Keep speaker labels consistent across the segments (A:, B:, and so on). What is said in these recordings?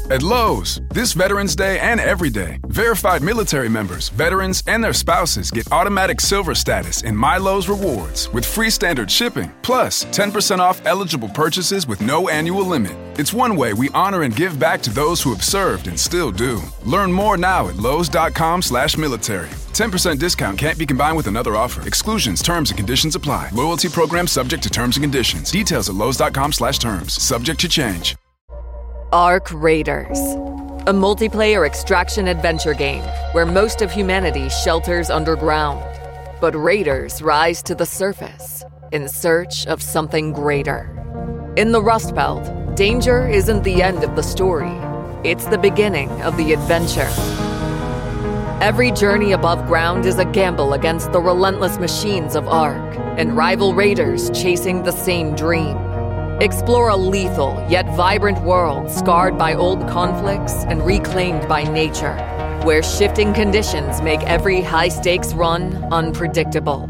A: At Lowe's, this Veterans Day and every day, verified military members, veterans, and their spouses get automatic silver status in My Lowe's Rewards with free standard shipping, plus 10% off eligible purchases with no annual limit. It's one way we honor and give back to those who have served and still do. Learn more now at lowes.com/military. 10% discount can't be combined with another offer. Exclusions, terms, and conditions apply. Loyalty program subject to terms and conditions. Details at lowes.com/terms. Subject to change.
B: Ark Raiders, a multiplayer extraction adventure game where most of humanity shelters underground. But raiders rise to the surface in search of something greater. In the Rust Belt, danger isn't the end of the story. It's the beginning of the adventure. Every journey above ground is a gamble against the relentless machines of Ark and rival raiders chasing the same dream. Explore a lethal yet vibrant world scarred by old conflicts and reclaimed by nature, where shifting conditions make every high-stakes run unpredictable.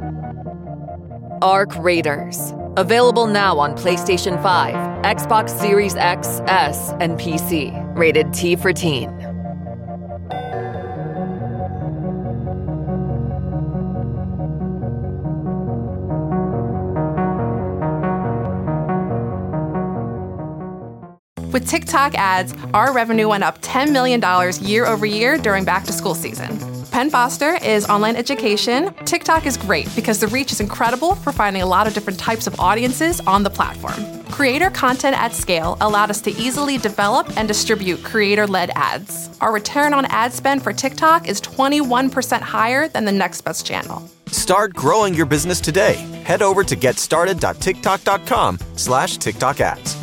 B: Ark Raiders. Available now on PlayStation 5, Xbox Series X, S, and PC. Rated T for Teen.
C: With TikTok ads, our revenue went up $10 million year over year during back-to-school season. Penn Foster is online education. TikTok is great because the reach is incredible for finding a lot of different types of audiences on the platform. Creator content at scale allowed us to easily develop and distribute creator-led ads. Our return on ad spend for TikTok is 21% higher than the next best channel.
D: Start growing your business today. Head over to getstarted.tiktok.com/TikTok ads.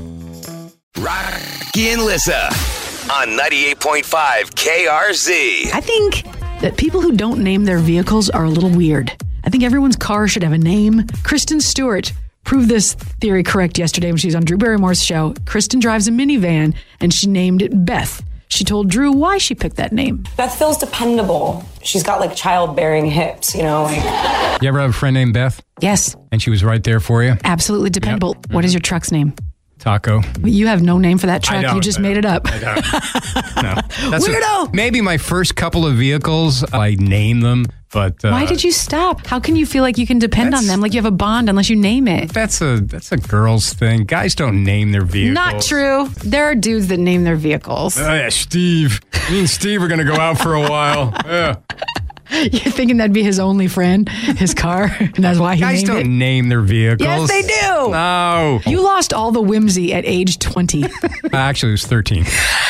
E: Rocky and Lissa on 98.5 KRZ.
F: I think that people who don't name their vehicles are a little weird. I think everyone's car should have a name. Kristen Stewart proved this theory correct yesterday when she was on Drew Barrymore's show. Kristen drives a minivan, and she named it Beth. She told Drew why she picked that name.
G: Beth feels dependable. She's got like childbearing hips, you know.
H: You ever have a friend named Beth?
F: Yes.
H: And she was right there for you?
F: Absolutely dependable. Yep. What is your truck's name?
H: Taco.
F: You have no name for that truck. You just made it up.
H: I don't. No. That's
F: Weirdo!
H: Maybe my first couple of vehicles, I name them, but...
F: Why did you stop? How can you feel like you can depend on them like you have a bond unless you name it?
H: That's a girl's thing. Guys don't name their vehicles.
F: Not true. There are dudes that name their vehicles.
H: Oh, yeah, Steve. Me and Steve are going to go out for a while. Yeah.
F: You're thinking that'd be his only friend, his car, and that's why he
H: Guys
F: named it?
H: don't name their vehicles.
F: Yes, they do.
H: No.
F: You lost all the whimsy at age 20.
H: Actually, it was 13.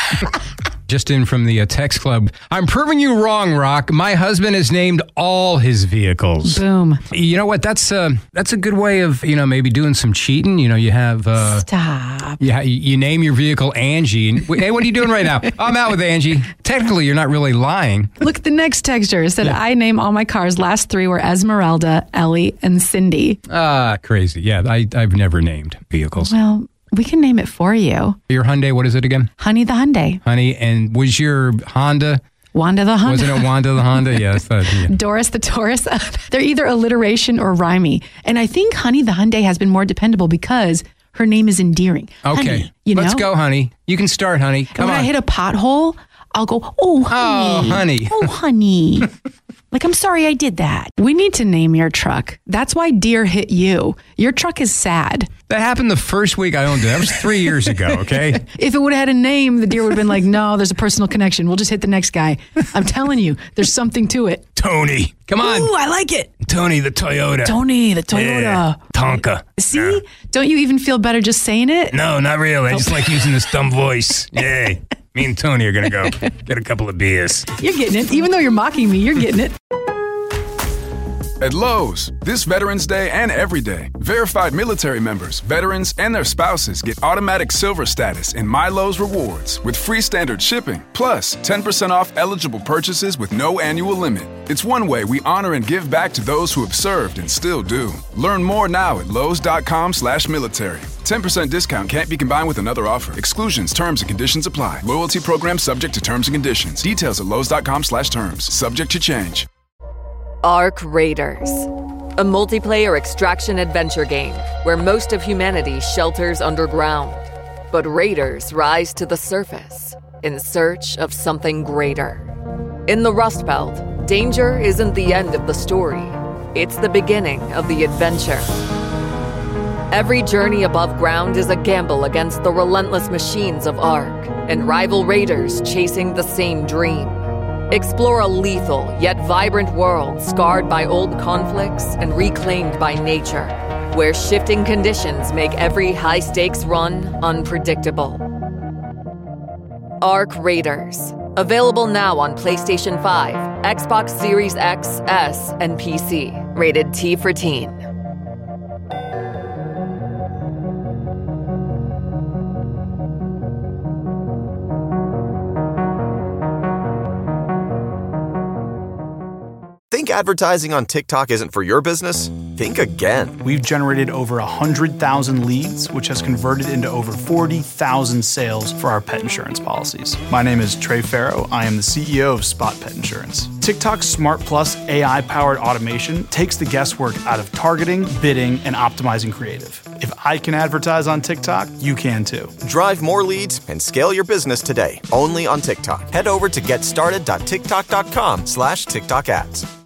H: Just in from the text club. I'm proving you wrong, Rock. My husband has named all his vehicles.
F: Boom.
H: You know what? That's a good way of, maybe doing some cheating. You have...
F: Stop.
H: You name your vehicle Angie. And, hey, what are you doing right now? I'm out with Angie. Technically, you're not really lying.
F: Look at the next texture. It said, I name all my cars. Last three were Esmeralda, Ellie, and Cindy.
H: Crazy. Yeah, I've never named vehicles.
F: Well... we can name it for you.
H: Your Hyundai, what is it again?
F: Honey the Hyundai.
H: Honey, and was your Honda?
F: Wanda the Honda.
H: Wasn't it Wanda the Honda? Yes. Yeah.
F: Doris the Taurus. They're either alliteration or rhymey. And I think Honey the Hyundai has been more dependable because her name is endearing.
H: Okay.
F: Honey,
H: Let's go, honey. You can start, honey. Come on.
F: When I hit a pothole, I'll go, oh, honey.
H: Oh, honey.
F: Oh, honey. Like, I'm sorry I did that. We need to name your truck. That's why deer hit you. Your truck is sad.
H: That happened the first week I owned it. That was 3 years ago, okay?
F: If it would have had a name, the deer would have been like, no, there's a personal connection. We'll just hit the next guy. I'm telling you, there's something to it.
H: Tony. Come on.
F: Ooh, I like it.
H: Tony the Toyota.
F: Tony the Toyota.
H: Yeah. Tonka.
F: See?
H: Yeah.
F: Don't you even feel better just saying it?
H: No, not really. I just like using this dumb voice. Yay. Me and Tony are going to go get a couple of beers.
F: You're getting it. Even though you're mocking me, you're getting it.
A: At Lowe's, this Veterans Day and every day, verified military members, veterans, and their spouses get automatic silver status in My Lowe's Rewards with free standard shipping, plus 10% off eligible purchases with no annual limit. It's one way we honor and give back to those who have served and still do. Learn more now at lowes.com/military. 10% discount can't be combined with another offer. Exclusions, terms, and conditions apply. Loyalty program subject to terms and conditions. Details at lowes.com/terms. Subject to change.
B: Ark Raiders, a multiplayer extraction adventure game where most of humanity shelters underground. But raiders rise to the surface in search of something greater. In the Rust Belt, danger isn't the end of the story. It's the beginning of the adventure. Every journey above ground is a gamble against the relentless machines of ARC and rival raiders chasing the same dream. Explore a lethal yet vibrant world scarred by old conflicts and reclaimed by nature, where shifting conditions make every high-stakes run unpredictable. ARC Raiders. Available now on PlayStation 5, Xbox Series X, S, and PC. Rated T for Teen.
D: Think advertising on TikTok isn't for your business? Think again.
I: We've generated over 100,000 leads, which has converted into over 40,000 sales for our pet insurance policies. My name is Trey Farrow. I am the CEO of Spot Pet Insurance. TikTok's Smart Plus AI-powered automation takes the guesswork out of targeting, bidding, and optimizing creative. If I can advertise on TikTok, you can too.
D: Drive more leads and scale your business today, only on TikTok. Head over to getstarted.tiktok.com/TikTok ads.